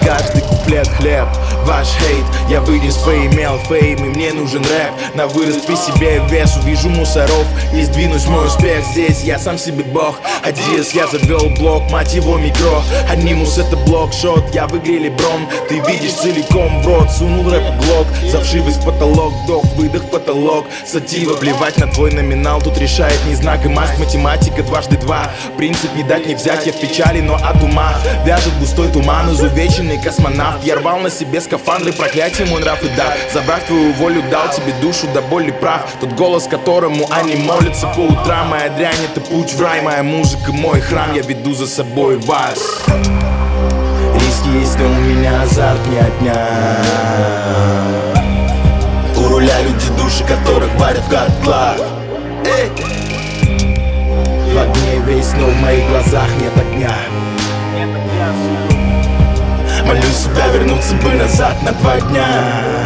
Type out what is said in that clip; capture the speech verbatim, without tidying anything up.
каждый куплет хлеб. Ваш хейт, я вынес, поимел фейм, и мне нужен рэп. На вырост при себе вес, увижу мусоров и сдвинусь мой успех. Здесь я сам себе бог. Адиас, я завел блок, мать его микро. Анимус это блокшот, я в игре Леброн. Ты видишь целиком в рот, сунул рэп глок. Завшивость потолок, вдох, выдох, потолок. Сатива, плевать на твой номинал, тут решает не знак и масть. Математика дважды два, принцип не дать не взять. Я в печали, но от ума вяжет густой туман. Изувеченный космонавт, я рвал на себе скафандры, проклятие мой нрав и дар. Забрав твою волю, дал тебе душу до боли прав. Тот голос, которому они молятся по утрам. Моя дрянь это путь в рай, моя музыка мой храм. Я веду за собой вас. Риски есть, но у меня азарт не отнять. У руля люди, души которых варят в котлах. Эй! В огне весь, но в моих глазах нет огня. Молю себя вернуться бы назад на два дня.